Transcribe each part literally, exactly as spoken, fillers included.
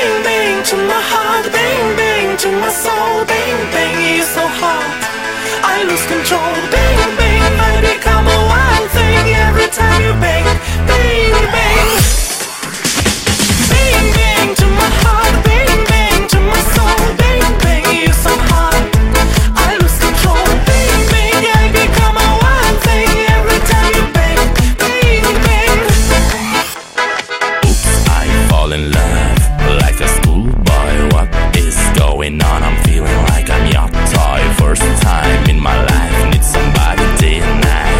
bang, bang to my heart, bang, bang to my soul, bang, bang, you're so hot, I lose control, bang, bang, I become a wild thing every time you bang, bang, bang. Bang, bang to my heart, bang, bang to my soul, bang, bang, you're so hot, I lose control, bang, bang, I become a wild thing every time you bang, bang, bang. Oops, I fall in love like a schoolboy. What is going on? I'm feeling like I'm your toy. First time in my life, need somebody day and night.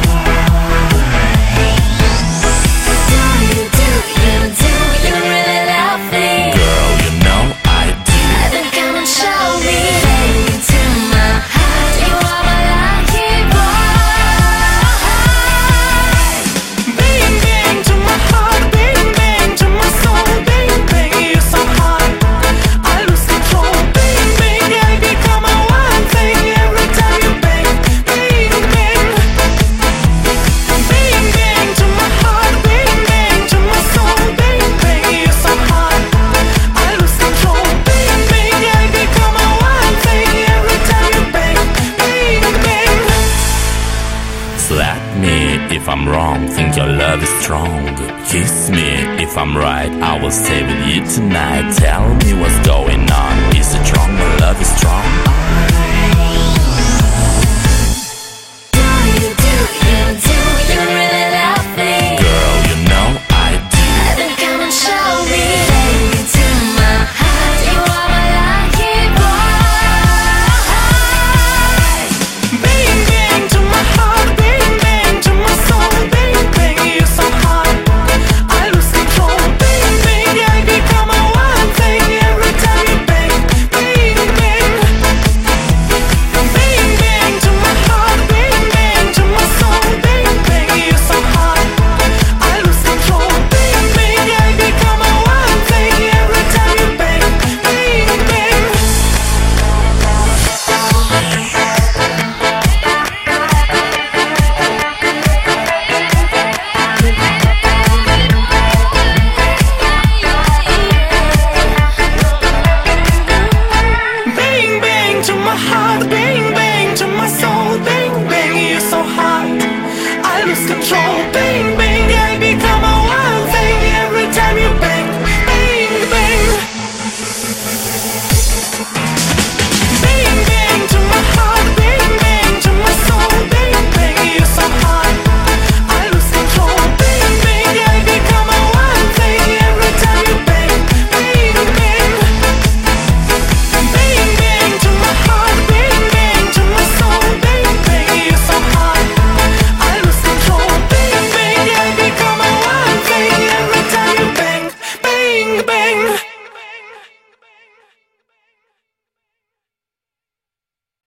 Do you, do you, do you really love me? Girl, you know I do. Then come and show me. Bang to my heart, you are my lucky boy. Bang, bang to my heart, bang, bang to my soul, bang, bang, you're so hot, I lose control, bang, bang, I become a wild thing every time you bang, bang, bang. Bang, bang to my heart, bang, bang to my soul, bang, bang, you're so hot, I lose control, bang, bang, I become a wild thing every time you bang, bang, bang. Slap me if I'm wrong, think your love is strong. Kiss me if I'm right, I will stay with you tonight. Tell me what's going on, is it wrong? My love is strong.